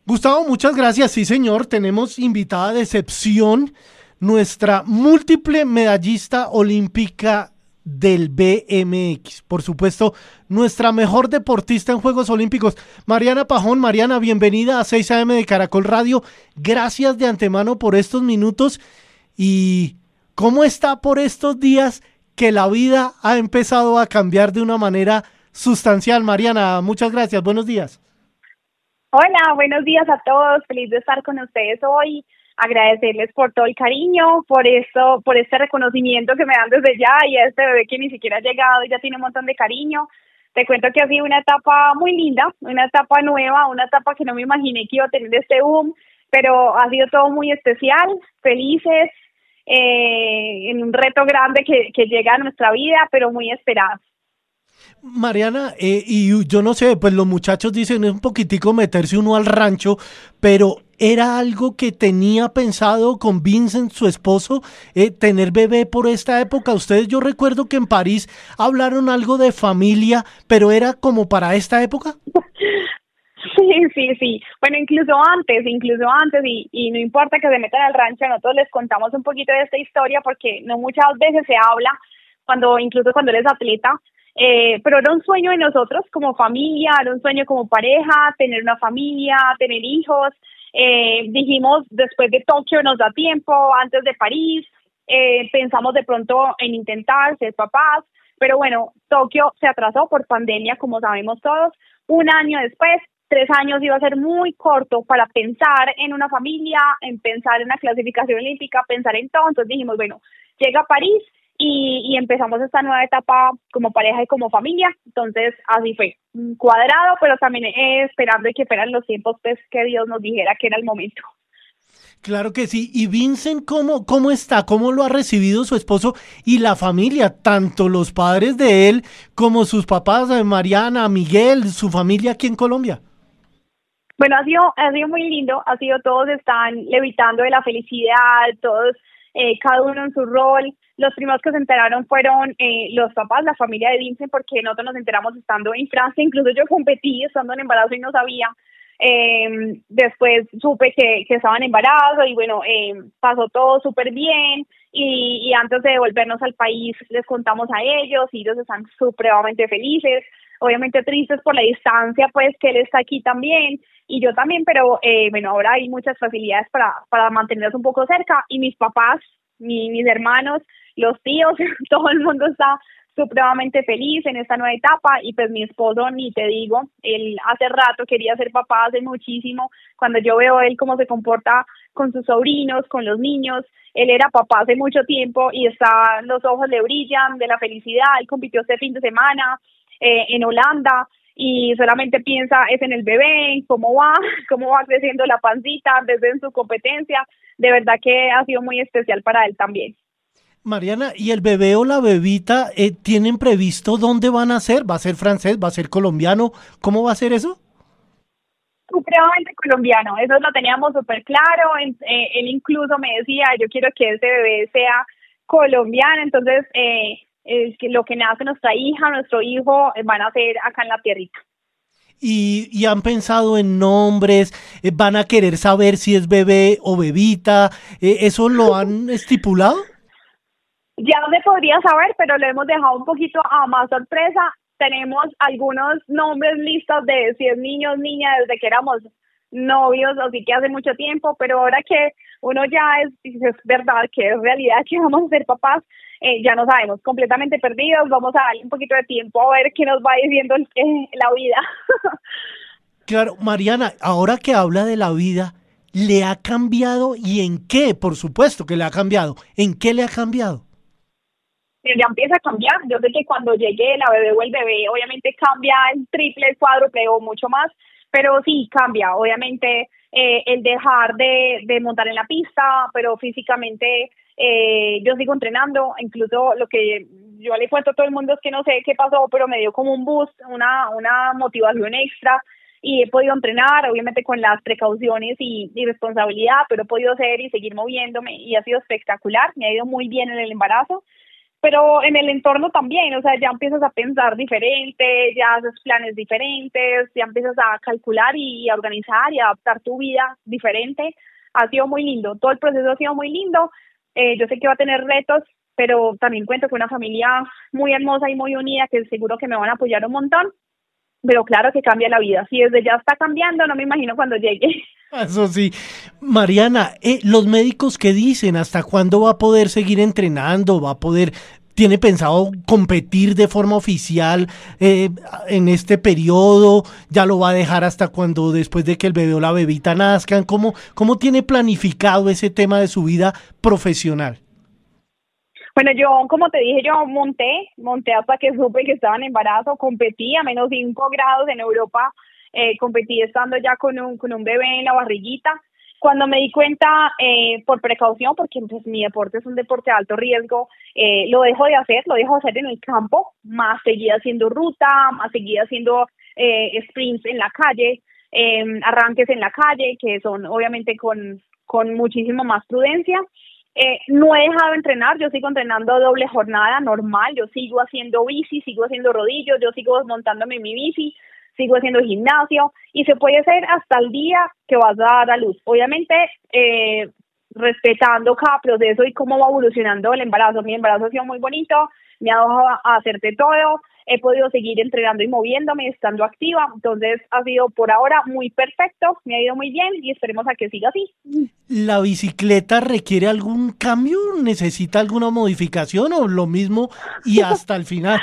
Gustavo, muchas gracias. Sí, señor, tenemos invitada de excepción, nuestra múltiple medallista olímpica del BMX. Por supuesto, nuestra mejor deportista en Juegos Olímpicos, Mariana Pajón. Mariana, bienvenida a 6 AM de Caracol Radio. Gracias de antemano por estos minutos. ¿Y cómo está por estos días que la vida ha empezado a cambiar de una manera sustancial? Mariana, muchas gracias. Buenos días. Hola, buenos días a todos. Feliz de estar con ustedes hoy. Agradecerles por todo el cariño, por esto, por este reconocimiento que me dan desde ya y a este bebé que ni siquiera ha llegado y ya tiene un montón de cariño. Te cuento que ha sido una etapa muy linda, una etapa nueva, una etapa que no me imaginé que iba a tener este boom, pero ha sido todo muy especial, felices, en un reto grande que llega a nuestra vida, pero muy esperado. Mariana, y yo no sé, pues los muchachos dicen es un poquitico meterse uno al rancho, pero ¿era algo que tenía pensado con Vincent, su esposo, tener bebé por esta época? Ustedes, yo recuerdo que en París hablaron algo de familia, pero ¿era como para esta época? Sí, sí, sí. Bueno, incluso antes, y no importa que se metan al rancho, nosotros les contamos un poquito de esta historia porque no muchas veces se habla, incluso cuando eres atleta, pero era un sueño de nosotros como familia, era un sueño como pareja, tener una familia, tener hijos. Dijimos, después de Tokio nos da tiempo, antes de París, pensamos de pronto en intentar ser papás, pero bueno, Tokio se atrasó por pandemia, como sabemos todos. Un año después, 3 años iba a ser muy corto para pensar en una familia, en pensar en la clasificación olímpica, pensar en todo. Entonces dijimos, bueno, llega París y empezamos esta nueva etapa como pareja y como familia. Entonces así fue, cuadrado, pero también esperando que fueran los tiempos pues, que Dios nos dijera que era el momento. Claro que sí. ¿Y Vincent cómo está? ¿Cómo lo ha recibido su esposo y la familia? Tanto los padres de él como sus papás, Mariana, Miguel, su familia aquí en Colombia. Bueno, ha sido muy lindo, todos están levitando de la felicidad, todos, cada uno en su rol. Los primeros que se enteraron fueron los papás, la familia de Vincent, porque nosotros nos enteramos estando en Francia, incluso yo competí estando en embarazo y no sabía. Después supe que estaban en embarazo y bueno, pasó todo súper bien y antes de devolvernos al país les contamos a ellos y ellos están supremamente felices, obviamente tristes por la distancia pues que él está aquí también y yo también, pero bueno, ahora hay muchas facilidades para mantenernos un poco cerca y mis papás, mis hermanos, los tíos, todo el mundo está supremamente feliz en esta nueva etapa y pues mi esposo ni te digo, él hace rato quería ser papá, hace muchísimo, cuando yo veo él cómo se comporta con sus sobrinos, con los niños, él era papá hace mucho tiempo y los ojos le brillan de la felicidad, él compitió este fin de semana en Holanda y solamente piensa es en el bebé, en cómo va, cómo va creciendo la pancita desde en su competencia, de verdad que ha sido muy especial para él también. Mariana, ¿y el bebé o la bebita tienen previsto dónde van a ser? ¿Va a ser francés? ¿Va a ser colombiano? ¿Cómo va a ser eso? Supremamente colombiano, eso lo teníamos súper claro, él incluso me decía, yo quiero que ese bebé sea colombiano, entonces es que lo que nace nuestra hija, nuestro hijo, van a ser acá en la tierrita. ¿Y han pensado en nombres? ¿Van a querer saber si es bebé o bebita? ¿Eso lo han estipulado? Ya se podría saber, pero lo hemos dejado un poquito a más sorpresa. Tenemos algunos nombres listos de si es niño o niña desde que éramos novios, así que hace mucho tiempo, pero ahora que uno ya es verdad, que es realidad que vamos a ser papás, ya no sabemos, completamente perdidos, vamos a darle un poquito de tiempo a ver qué nos va diciendo la vida. Claro, Mariana, ahora que habla de la vida, ¿le ha cambiado y en qué? Por supuesto que le ha cambiado. ¿En qué le ha cambiado? Ya empieza a cambiar. Yo sé que cuando llegue la bebé o el bebé, obviamente cambia el triple, el cuádruple o mucho más, pero sí cambia. Obviamente el dejar de montar en la pista, pero físicamente yo sigo entrenando. Incluso lo que yo le cuento a todo el mundo es que no sé qué pasó, pero me dio como un boost, una motivación extra. Y he podido entrenar, obviamente con las precauciones y responsabilidad, pero he podido hacer y seguir moviéndome y ha sido espectacular. Me ha ido muy bien en el embarazo pero en el entorno también, o sea, ya empiezas a pensar diferente, ya haces planes diferentes, ya empiezas a calcular y a organizar y a adaptar tu vida diferente. Ha sido muy lindo, todo el proceso ha sido muy lindo. Yo sé que va a tener retos, pero también cuento con una familia muy hermosa y muy unida que seguro que me van a apoyar un montón, pero claro que cambia la vida. Si desde ya está cambiando, no me imagino cuando llegue. Eso sí. Mariana, los médicos qué dicen, ¿hasta cuándo va a poder seguir entrenando? ¿Va a poder, tiene pensado competir de forma oficial en este periodo? ¿Ya lo va a dejar hasta cuando, después de que el bebé o la bebita nazcan? ¿Cómo tiene planificado ese tema de su vida profesional? Bueno, yo, como te dije, yo monté hasta que supe que estaba en embarazo, competí a -5 grados en Europa, competí estando ya con un bebé en la barriguita. Cuando me di cuenta, por precaución, porque pues, mi deporte es un deporte de alto riesgo, lo lo dejo de hacer en el campo, más seguí haciendo ruta, más seguí haciendo sprints en la calle, arranques en la calle, que son obviamente con muchísimo más prudencia. No he dejado de entrenar, yo sigo entrenando doble jornada normal, yo sigo haciendo bici, sigo haciendo rodillos, yo sigo montándome en mi bici, sigo haciendo gimnasio y se puede hacer hasta el día que vas a dar a luz. Obviamente, respetando cada proceso y cómo va evolucionando el embarazo. Mi embarazo ha sido muy bonito, me ha dejado a hacer de todo, he podido seguir entrenando y moviéndome, estando activa, entonces ha sido por ahora muy perfecto, me ha ido muy bien y esperemos a que siga así. ¿La bicicleta requiere algún cambio? ¿Necesita alguna modificación o lo mismo y hasta el final?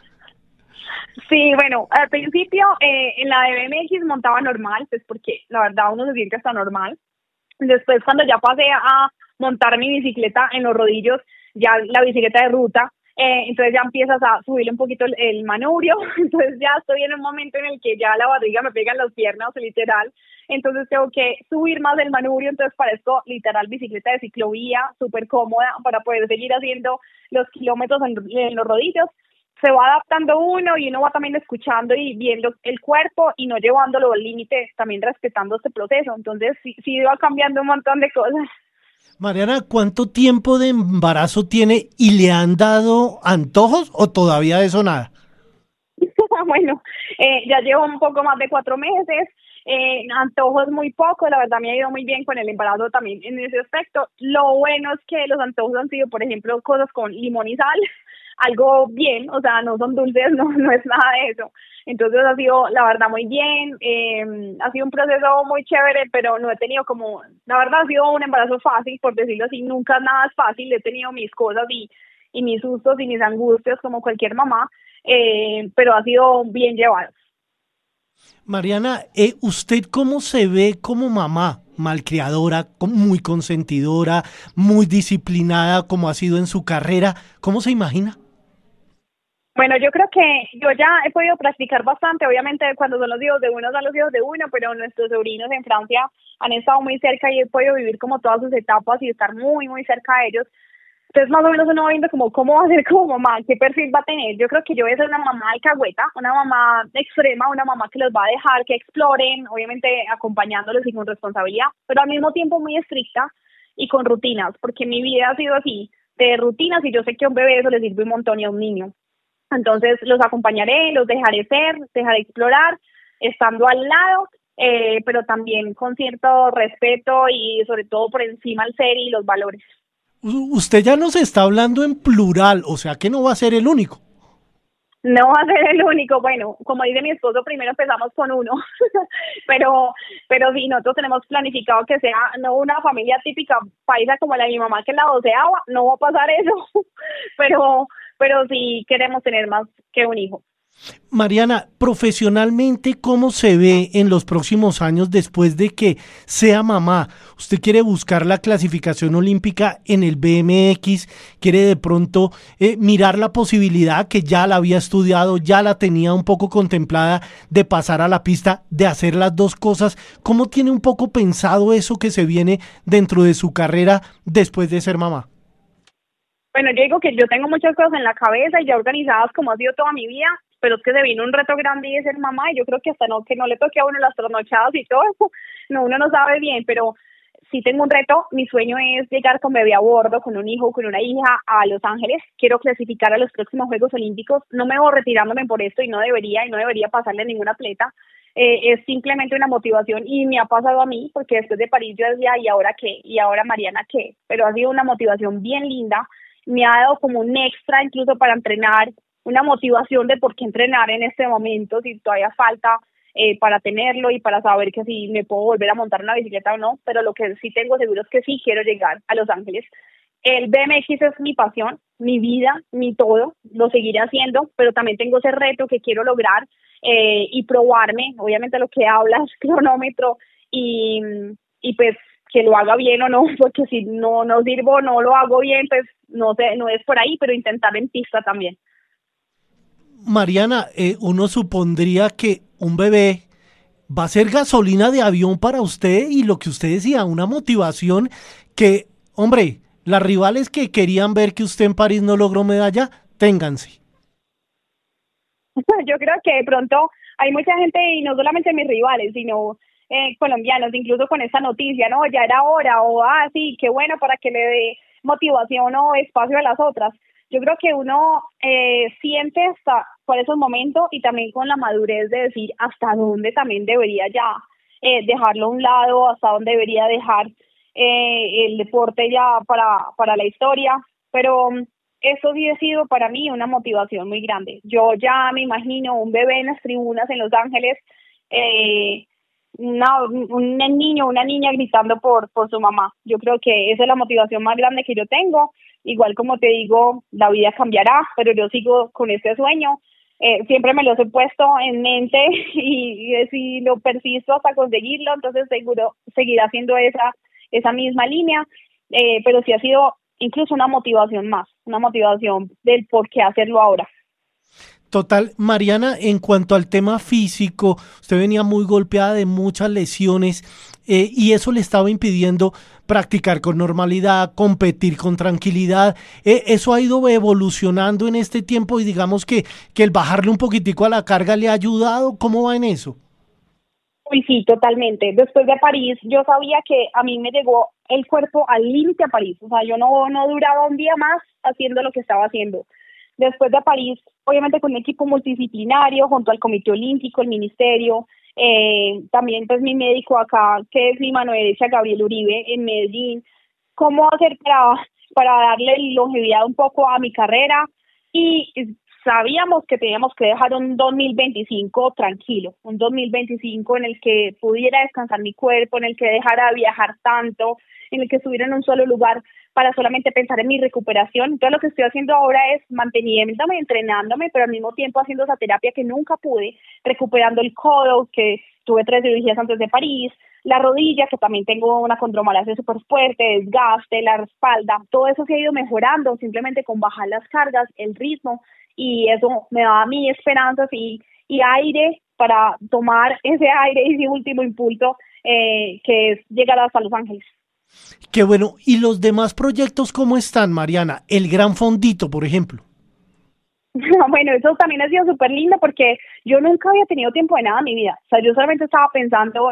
Sí, bueno, al principio en la de BMX montaba normal, pues porque la verdad uno se siente hasta normal. Después cuando ya pasé a montar mi bicicleta en los rodillos, ya la bicicleta de ruta, entonces ya empiezas a subirle un poquito el manubrio, entonces ya estoy en un momento en el que ya la barriga me pega en las piernas, literal, entonces tengo que subir más el manubrio, entonces parezco literal bicicleta de ciclovía, súper cómoda para poder seguir haciendo los kilómetros en los rodillos. Se va adaptando uno y uno va también escuchando y viendo el cuerpo y no llevándolo al límite, también respetando este proceso. Entonces sí va cambiando un montón de cosas. Mariana, ¿cuánto tiempo de embarazo tiene y le han dado antojos o todavía de eso nada? Bueno, ya llevo un poco más de 4 meses, antojos muy poco, la verdad me ha ido muy bien con el embarazo también en ese aspecto. Lo bueno es que los antojos han sido, por ejemplo, cosas con limón y sal, algo bien, o sea, no son dulces, no es nada de eso. Entonces ha sido, la verdad, muy bien, ha sido un proceso muy chévere, pero no he tenido como, la verdad ha sido un embarazo fácil, por decirlo así, nunca nada es fácil, he tenido mis cosas y mis sustos y mis angustias como cualquier mamá, pero ha sido bien llevado. Mariana, ¿usted cómo se ve como mamá? Malcriadora, muy consentidora, muy disciplinada como ha sido en su carrera. ¿Cómo se imagina? Bueno, yo creo que yo ya he podido practicar bastante, obviamente cuando son los hijos de uno son los hijos de uno, pero nuestros sobrinos en Francia han estado muy cerca y he podido vivir como todas sus etapas y estar muy, muy cerca de ellos. Entonces más o menos uno va viendo como cómo va a ser como mamá, qué perfil va a tener. Yo creo que yo voy a ser una mamá alcahueta, una mamá extrema, una mamá que los va a dejar que exploren, obviamente acompañándolos y con responsabilidad, pero al mismo tiempo muy estricta y con rutinas, porque mi vida ha sido así, de rutinas y yo sé que a un bebé eso le sirve un montón y a un niño. Entonces los acompañaré, los dejaré ser, dejaré explorar, estando al lado, pero también con cierto respeto y sobre todo por encima el ser y los valores. Usted ya nos está hablando en plural, o sea que no va a ser el único. No va a ser el único, bueno, como dice mi esposo, primero empezamos con uno, pero sí, nosotros tenemos planificado que sea no una familia típica paisa como la de mi mamá que es la 12ª, no va a pasar eso, pero sí queremos tener más que un hijo. Mariana, profesionalmente, ¿cómo se ve en los próximos años después de que sea mamá? ¿Usted quiere buscar la clasificación olímpica en el BMX? ¿Quiere de pronto mirar la posibilidad que ya la había estudiado, ya la tenía un poco contemplada de pasar a la pista, de hacer las dos cosas? ¿Cómo tiene un poco pensado eso que se viene dentro de su carrera después de ser mamá? Bueno, yo digo que yo tengo muchas cosas en la cabeza y ya organizadas como ha sido toda mi vida, pero es que se vino un reto grande y es ser mamá y yo creo que hasta no, que no le toque a uno las trasnochadas y todo eso, no, uno no sabe bien, pero sí tengo un reto. Mi sueño es llegar con bebé a bordo, con un hijo, con una hija a Los Ángeles. Quiero clasificar a los próximos Juegos Olímpicos. No me voy retirándome por esto y no debería pasarle a ningún atleta. Es simplemente una motivación y me ha pasado a mí porque después de París yo decía, ¿y ahora qué? ¿Y ahora Mariana qué? Pero ha sido una motivación bien linda. Me ha dado como un extra incluso para entrenar, una motivación de por qué entrenar en este momento si todavía falta para tenerlo y para saber que si me puedo volver a montar una bicicleta o no, pero lo que sí tengo seguro es que sí quiero llegar a Los Ángeles. El BMX es mi pasión, mi vida, mi todo, lo seguiré haciendo, pero también tengo ese reto que quiero lograr y probarme, obviamente lo que hablas, cronómetro y, y pues que lo haga bien o no, porque si no sirvo, no lo hago bien, pues no sé, no es por ahí, pero intentar en pista también. Mariana, uno supondría que un bebé va a ser gasolina de avión para usted y lo que usted decía, una motivación que, hombre, las rivales que querían ver que usted en París no logró medalla, ténganse. Yo creo que de pronto hay mucha gente, y no solamente mis rivales, sino colombianos, incluso con esa noticia, ¿no? Ya era hora, o sí, qué bueno para que le dé motivación o espacio a las otras. Yo creo que uno siente hasta por esos momentos y también con la madurez de decir hasta dónde también debería ya dejarlo a un lado, hasta dónde debería dejar el deporte ya para la historia, pero eso sí ha sido para mí una motivación muy grande. Yo ya me imagino un bebé en las tribunas en Los Ángeles, eh, un niño, una niña gritando por su mamá. Yo creo que esa es la motivación más grande que yo tengo. Igual como te digo, la vida cambiará, pero yo sigo con este sueño. Siempre me los he puesto en mente y si lo persisto hasta conseguirlo, entonces seguro seguirá siendo esa misma línea, pero sí ha sido incluso una motivación más, una motivación del por qué hacerlo ahora. Total, Mariana, en cuanto al tema físico, usted venía muy golpeada de muchas lesiones y eso le estaba impidiendo practicar con normalidad, competir con tranquilidad. Eso ha ido evolucionando en este tiempo y digamos que el bajarle un poquitico a la carga le ha ayudado. ¿Cómo va en eso? Uy, sí, totalmente. Después de París, yo sabía que a mí me llegó el cuerpo al límite a París. O sea, yo no duraba un día más haciendo lo que estaba haciendo. Después de París, obviamente con un equipo multidisciplinario, junto al Comité Olímpico, el Ministerio, también pues mi médico acá, que es mi mano derecha, Gabriel Uribe, en Medellín, cómo hacer para darle longevidad un poco a mi carrera y sabíamos que teníamos que dejar un 2025 tranquilo, un 2025 en el que pudiera descansar mi cuerpo, en el que dejara de viajar tanto, en el que estuviera en un solo lugar para solamente pensar en mi recuperación. Entonces lo que estoy haciendo ahora es manteniéndome, entrenándome, pero al mismo tiempo haciendo esa terapia que nunca pude, recuperando el codo, que tuve 3 cirugías antes de París, la rodilla, que también tengo una condromalacia súper fuerte, desgaste, la espalda, todo eso se ha ido mejorando simplemente con bajar las cargas, el ritmo, y eso me da a mí esperanzas y aire para tomar ese aire y ese último impulso que es llegar hasta Los Ángeles. Qué bueno. ¿Y los demás proyectos cómo están, Mariana? El Gran Fondito, por ejemplo. Bueno, eso también ha sido súper lindo porque yo nunca había tenido tiempo de nada en mi vida. O sea, yo solamente estaba pensando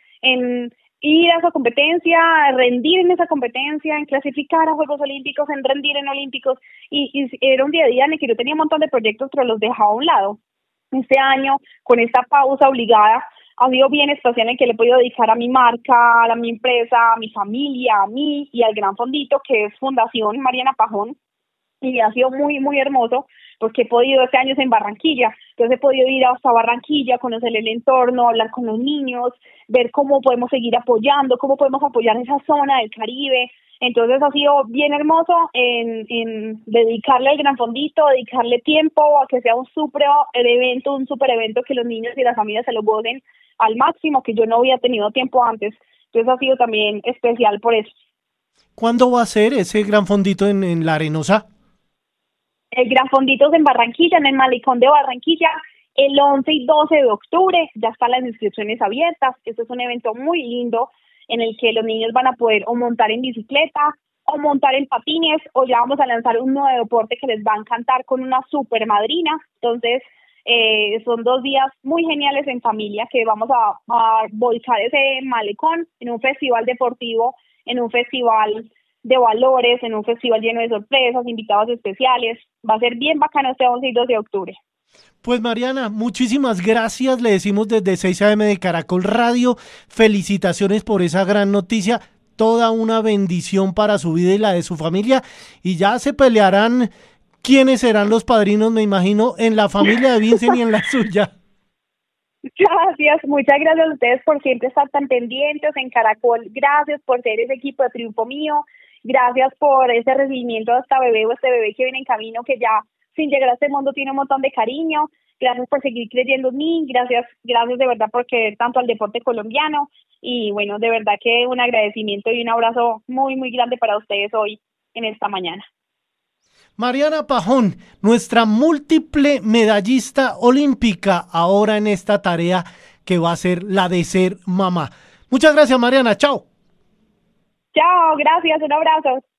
en ir a esa competencia, rendir en esa competencia, en clasificar a Juegos Olímpicos, en rendir en Olímpicos. Y era un día a día en el que yo tenía un montón de proyectos, pero los dejaba a un lado. Este año, con esta pausa obligada, ha sido bien especial en que le he podido dedicar a mi marca, a mi empresa, a mi familia, a mí y al Gran Fondito, que es Fundación Mariana Pajón, y ha sido muy, muy hermoso porque he podido, este año es en Barranquilla, entonces he podido ir hasta Barranquilla, conocer el entorno, hablar con los niños, ver cómo podemos seguir apoyando, cómo podemos apoyar esa zona del Caribe. Entonces ha sido bien hermoso en dedicarle al Gran Fondito, dedicarle tiempo a que sea un super evento que los niños y las familias se lo gocen al máximo, que yo no había tenido tiempo antes. Entonces ha sido también especial por eso. ¿Cuándo va a ser ese Gran Fondito en La Arenosa? El Gran Fonditos en Barranquilla, en el Malecón de Barranquilla, el 11 y 12 de octubre, ya están las inscripciones abiertas. Este es un evento muy lindo en el que los niños van a poder o montar en bicicleta, o montar en patines, o ya vamos a lanzar un nuevo deporte que les va a encantar con una super madrina. Entonces, son 2 días muy geniales en familia que vamos a volcar ese malecón en un festival deportivo en un festival de valores, en un festival lleno de sorpresas, invitados especiales. Va a ser bien bacano este 11 y 12 de octubre. Pues Mariana, muchísimas gracias, le decimos desde 6 AM de Caracol Radio, felicitaciones por esa gran noticia, toda una bendición para su vida y la de su familia, y ya se pelearán quiénes serán los padrinos, me imagino, en la familia de Vincent y en la suya. Gracias, muchas gracias a ustedes por siempre estar tan pendientes en Caracol. Gracias por ser ese equipo de triunfo mío. Gracias por ese recibimiento de esta bebé o este bebé que viene en camino, que ya sin llegar a este mundo tiene un montón de cariño. Gracias por seguir creyendo en mí. Gracias de verdad por querer tanto al deporte colombiano. Y bueno, de verdad que un agradecimiento y un abrazo muy, muy grande para ustedes hoy en esta mañana. Mariana Pajón, nuestra múltiple medallista olímpica, ahora en esta tarea que va a ser la de ser mamá. Muchas gracias, Mariana. Chao. Chao, gracias, un abrazo.